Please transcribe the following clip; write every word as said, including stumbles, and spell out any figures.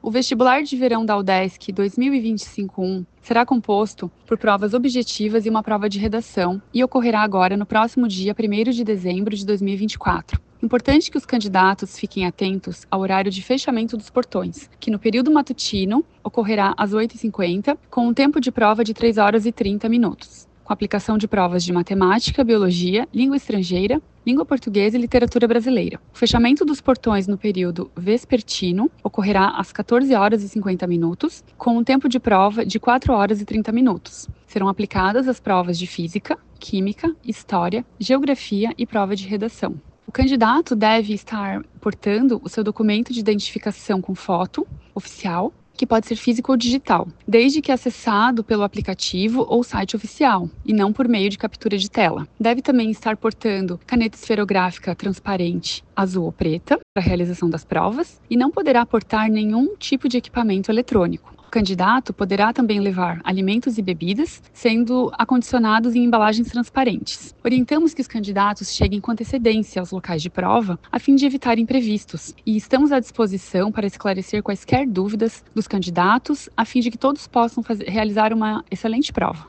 O vestibular de verão da UDESC dois mil e vinte e cinco um será composto por provas objetivas e uma prova de redação e ocorrerá agora no próximo dia primeiro de dezembro de dois mil e vinte e quatro. Importante que os candidatos fiquem atentos ao horário de fechamento dos portões, que no período matutino ocorrerá às oito e cinquenta, com um tempo de prova de três horas e trinta minutos, com aplicação de provas de matemática, biologia, língua estrangeira, língua portuguesa e literatura brasileira. O fechamento dos portões no período vespertino ocorrerá às quatorze horas e cinquenta minutos, com um tempo de prova de quatro horas e trinta minutos. Serão aplicadas as provas de física, química, história, geografia e prova de redação. O candidato deve estar portando o seu documento de identificação com foto oficial, que pode ser físico ou digital, desde que acessado pelo aplicativo ou site oficial, e não por meio de captura de tela. Deve também estar portando caneta esferográfica transparente, azul ou preta, para a realização das provas, e não poderá portar nenhum tipo de equipamento eletrônico. O candidato poderá também levar alimentos e bebidas, sendo acondicionados em embalagens transparentes. Orientamos que os candidatos cheguem com antecedência aos locais de prova, a fim de evitar imprevistos, e estamos à disposição para esclarecer quaisquer dúvidas dos candidatos, a fim de que todos possam fazer, realizar uma excelente prova.